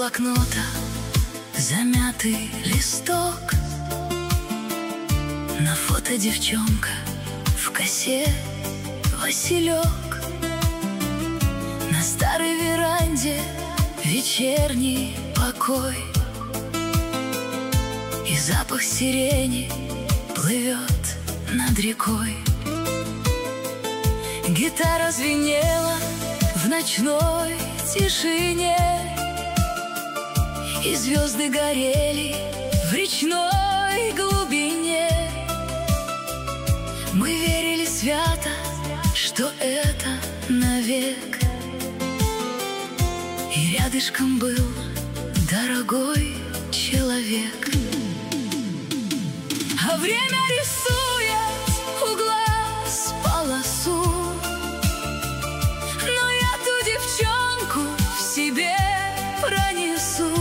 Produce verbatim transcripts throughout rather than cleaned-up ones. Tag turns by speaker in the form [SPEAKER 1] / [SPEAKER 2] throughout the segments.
[SPEAKER 1] блокнота замятый листок. На фото девчонка, в косе Василек. На старой веранде вечерний покой, и запах сирени плывет над рекой. Гитара звенела в ночной тишине, и звезды горели в речной глубине. Мы верили свято, что это навек, и рядышком был дорогой человек. А время рисует у глаз полосу, но я ту девчонку в себе пронесу.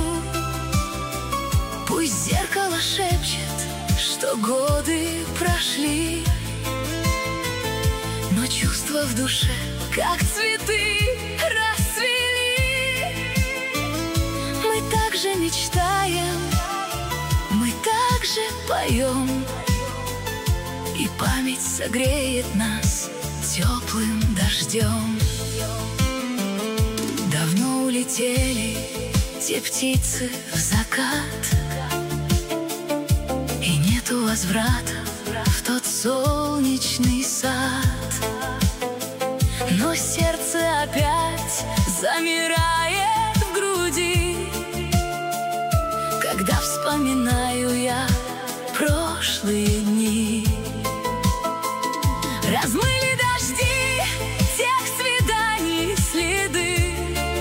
[SPEAKER 1] Пусть зеркало шепчет, что годы прошли, но чувства в душе, как цветы, расцвели. Мы так же мечтаем, мы так же поем, и память согреет нас теплым дождем. Давно улетели те птицы в закат, и нету возврата в тот солнечный сад. Но сердце опять замирает в груди, когда вспоминаю я прошлые дни. Размыли дожди тех свиданий следы,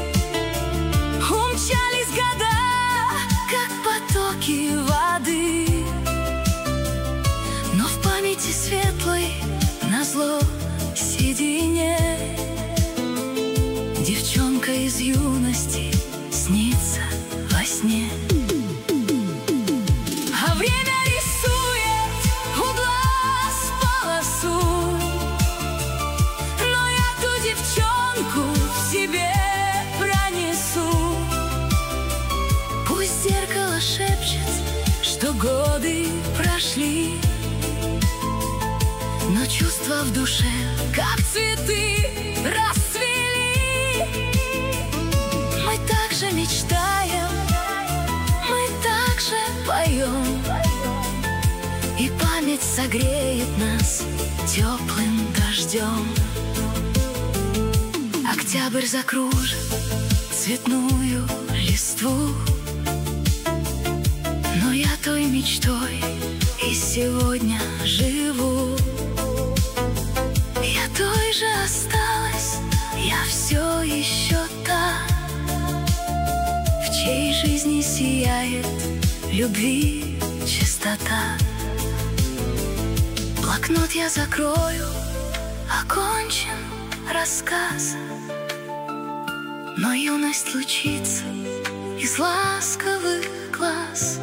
[SPEAKER 1] умчались года, как потоки воды. Но в памяти светлой назло седине девчонка из юности снится во сне. А время рисует у глаз полосу, но я ту девчонку в себе пронесу. Пусть зеркало шепчет, что годы прошли, но чувства в душе, как цветы, расцвели. Мы так же мечтаем, мы так же поем, и память согреет нас теплым дождем. Октябрь закружит цветную листву, но я той мечтой и сегодня живу. Я той же осталась, я все еще та, в чьей жизни сияет любви чистота. Блокнот я закрою, окончен рассказ, но юность лучится из ласковых глаз.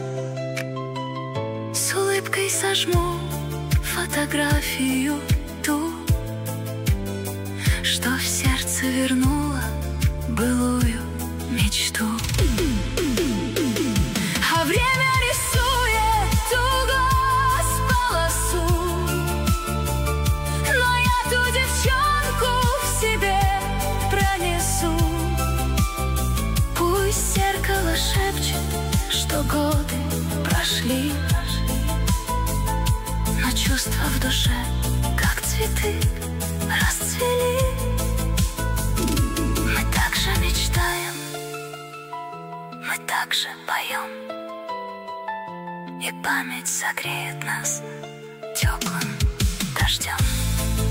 [SPEAKER 1] С улыбкой сожму фотографию ту, что в сердце вернула былую мечту. А время рисует у глаз полосу, но я ту девчонку в себе пронесу. Пусть зеркало шепчет, что годы прошли, но чувства в душе, как цветы, расцвели. Мы так же мечтаем, мы так же поем, и память согреет нас теплым дождем.